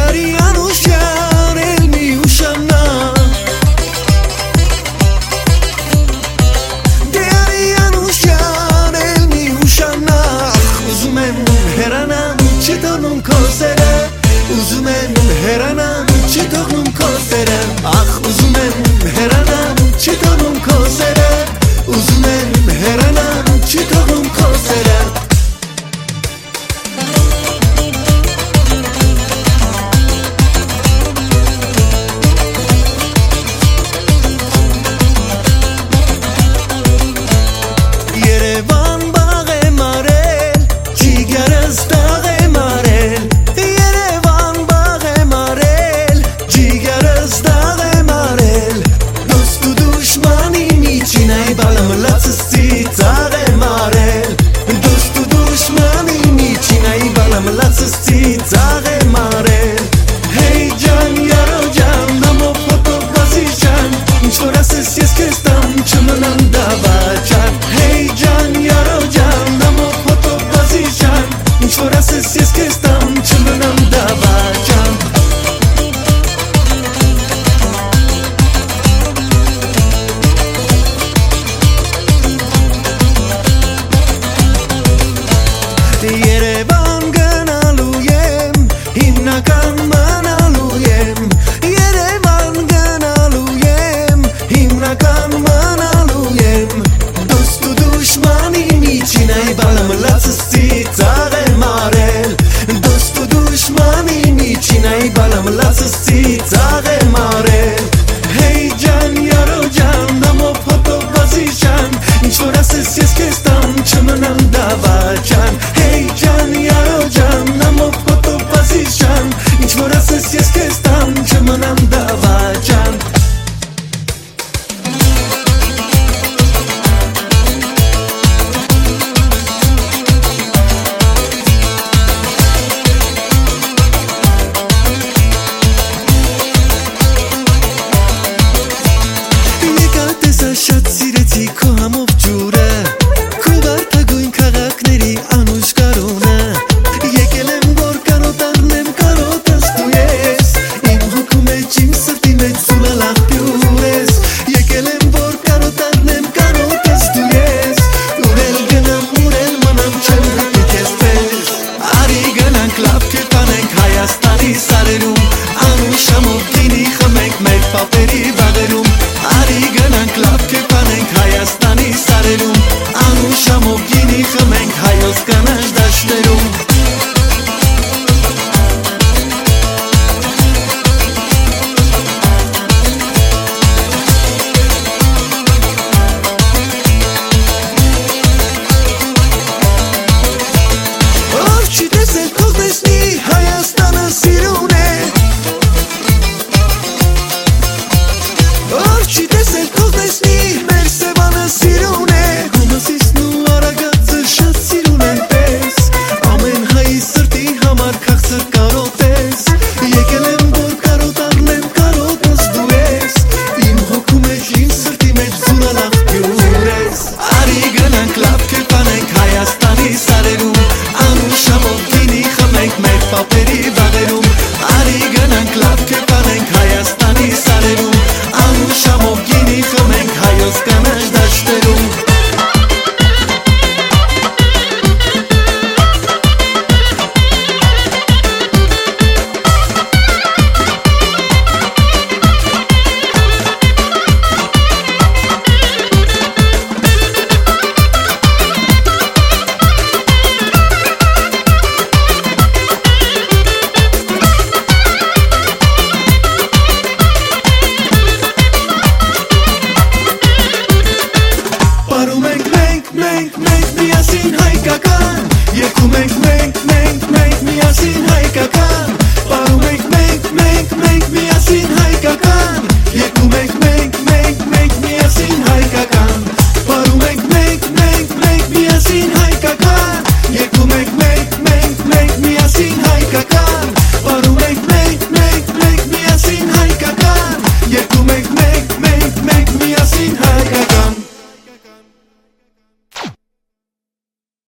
دیاری انوشان علمی وشنا دیاری انوشان علمی وشنا uzumem heranam çitonum kozere uzumem heranam çitonum kozere ah uzumem heranam çitonum kozere uzumem heranam çitonum kozere Yerevan bağı marel ciger az dağı marel Yerevan bağı marel ciger az dağı marel dostu düşmanım için ay balam latsızı dağı marel dostu düşmanım için ay balam latsızı dağı marel hey can yaro can namo foto bazıcan çorası ses kestam çımınam da bacan hey can yaro can namo foto bazıcan çorası ses kestam çımınam da bacan Yerevan ganaluyem himnakan manaluyem Yerevan ganaluyem himnakan manaluyem dostu düşmanım için ay balam latsızı dağı marel dostu düşmanım için ay balam latsızı dağı marel hey can yaro can namo foto bazıcan çorası ses kestam çımınam da bacan hey can yaro can namo foto bazıcan çorası ses kestam çımınam da bacan Շացիրեցի քո համով ջուրը Քո վարդագույն քաղաքների անուշ կարոնը Եկել եմ որ կարոտարնեմ կարոտս դու ես Իմ հոգու մեջ իմ սրտի մեջ սուլալախ պյուր ես Եկել եմ որ կարոտարնեմ կարոտս դու ես Ուրել գնամ ուրել մնամ չեմ հպի կեզ պես Արի գնանք լավ կերպանենք Հայաստանի սարերում Անուշ համով գինի խմենք մեր պապերի